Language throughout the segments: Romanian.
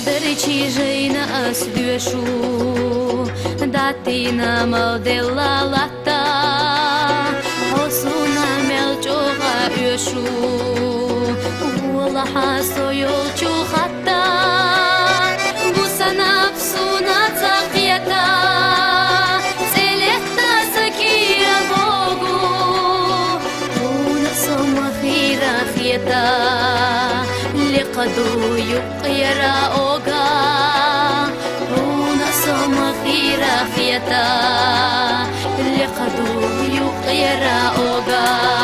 Dărăcijăi năs dueșu Datina mă de la lata Hosuna mel çoğa öşu Ula haso yol çuhatta Bu sanap suna tsaqiyata Selekta sakira bogu Una soma khira khiyata Liqadu yuqira oga Una soma khira khiyata Liqadu yuqira oga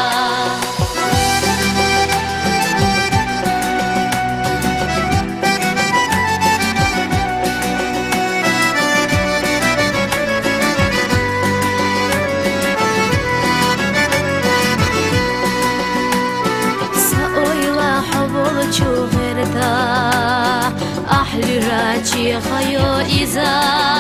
Çuğırda ahli raci hayo iza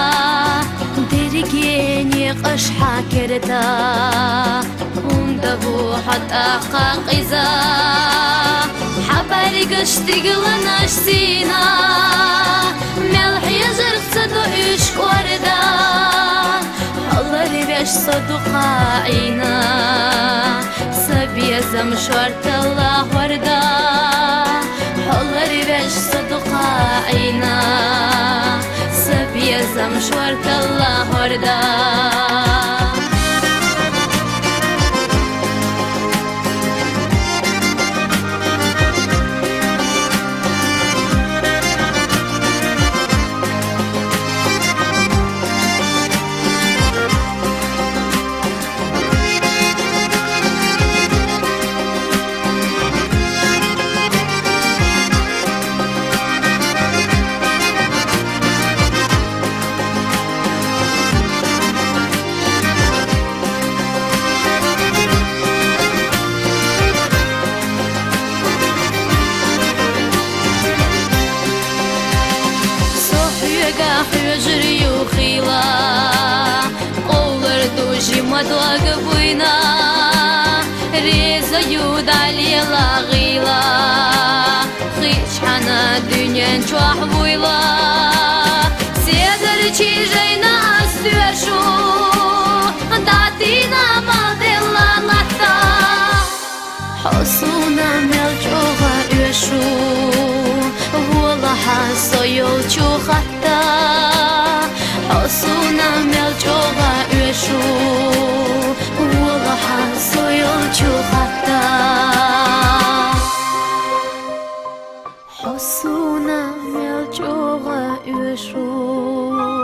dergeni qash hakerda unda bu hatta qaqiza haber gashtiglash sina melh yazır sadu ish warda Allah rivesh saduqaina sabiya zamshart Allah warda Allah rivesh saduqaina sabiya zamshart Allah warda Hüjri yukhila Qawlar duji madwag buyna Reza yudali laghila Khish hana dünyen çuah buyla Sedar çijayna asüeşu Datina maldella lata Hosuna melçoğa üeşu Vola haso yol çuhatta Hosuna melçoğa üeşu Vola haso yol çuhatta Hosuna melçoğa üeşu